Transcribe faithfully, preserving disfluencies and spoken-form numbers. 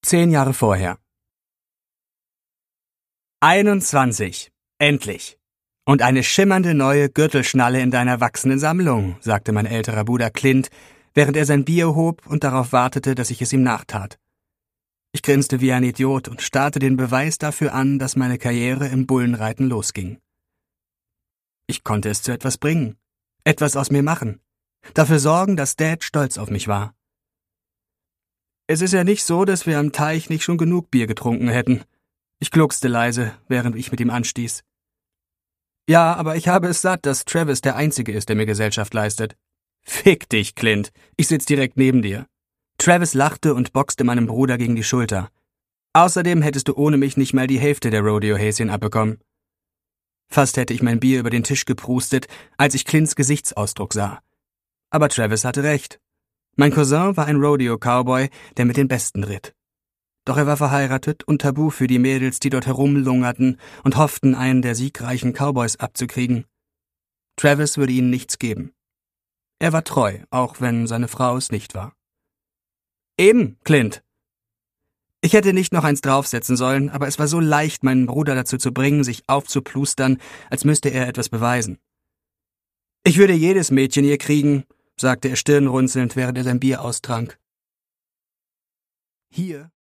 Zehn Jahre vorher. Einundzwanzig. Endlich. Und eine schimmernde neue Gürtelschnalle in deiner wachsenden Sammlung, sagte mein älterer Bruder Clint, während er sein Bier hob und darauf wartete, dass ich es ihm nachtat. Ich grinste wie ein Idiot und starrte den Beweis dafür an, dass meine Karriere im Bullenreiten losging. Ich konnte es zu etwas bringen, etwas aus mir machen, dafür sorgen, dass Dad stolz auf mich war. Es ist ja nicht so, dass wir am Teich nicht schon genug Bier getrunken hätten. Ich gluckste leise, während ich mit ihm anstieß. Ja, aber ich habe es satt, dass Travis der Einzige ist, der mir Gesellschaft leistet. Fick dich, Clint. Ich sitz direkt neben dir. Travis lachte und boxte meinem Bruder gegen die Schulter. Außerdem hättest du ohne mich nicht mal die Hälfte der Rodeo-Häschen abbekommen. Fast hätte ich mein Bier über den Tisch geprustet, als ich Clints Gesichtsausdruck sah. Aber Travis hatte recht. Mein Cousin war ein Rodeo-Cowboy, der mit den Besten ritt. Doch er war verheiratet und tabu für die Mädels, die dort herumlungerten und hofften, einen der siegreichen Cowboys abzukriegen. Travis würde ihnen nichts geben. Er war treu, auch wenn seine Frau es nicht war. Eben, Clint. Ich hätte nicht noch eins draufsetzen sollen, aber es war so leicht, meinen Bruder dazu zu bringen, sich aufzuplustern, als müsste er etwas beweisen. Ich würde jedes Mädchen hier kriegen, sagte er stirnrunzelnd, während er sein Bier austrank. Hier